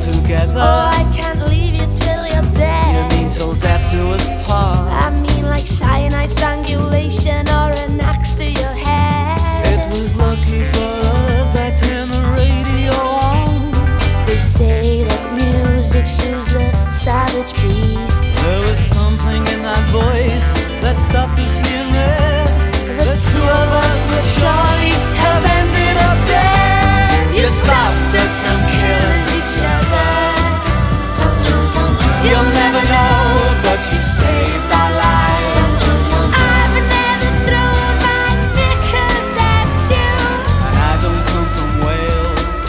together. Oh, I can't leave you till you're dead. You mean till death do us part? I mean like cyanide strangulation or an axe to your head. It was lucky for us I turned the radio on. They say that music soothes the savage beast. There was something in that voice that stopped us seeing red. The two of us would surely have ended up dead. You stopped us from killing each other. You'll never know, but you saved our lives. I've never thrown my knickers at you. And I don't come from Wales.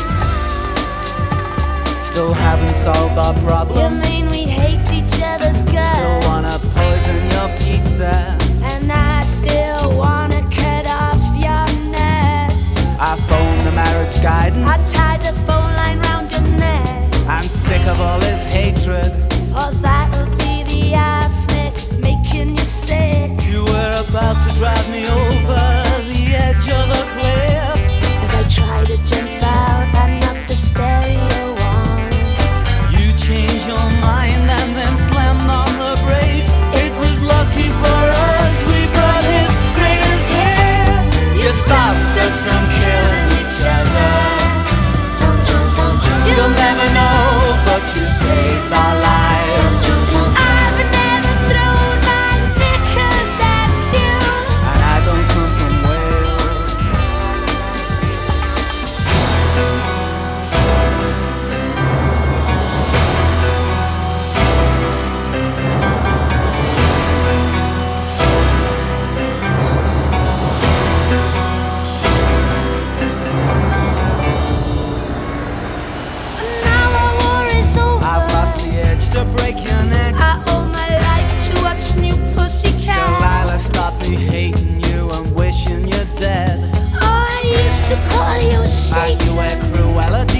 Still haven't solved our You problem. mean we hate each other's guts? Still wanna poison your pizza. And I still wanna cut off your nuts. I phoned the marriage guidance. I tied the phone line round your neck. I'm sick of all this hatred. Oh, that'll be the arsenic making you sick. You were about to drive me over the edge of a cliff. As I try to jump out, I knock the stereo on. You changed your mind and then slammed on the brakes. It was lucky for us we brought his greatest hits. You stopped us from killing each other. You'll never know, but you saved our lives. I've never thrown my knickers at you. And I don't come from Wales. Now our war is over. I've lost the edge to break your neck. I owe my life to watch new pussycat. Delilah, stop me hating you and wishing you're dead. Oh, I used to call you And you wear Satan. Cruella de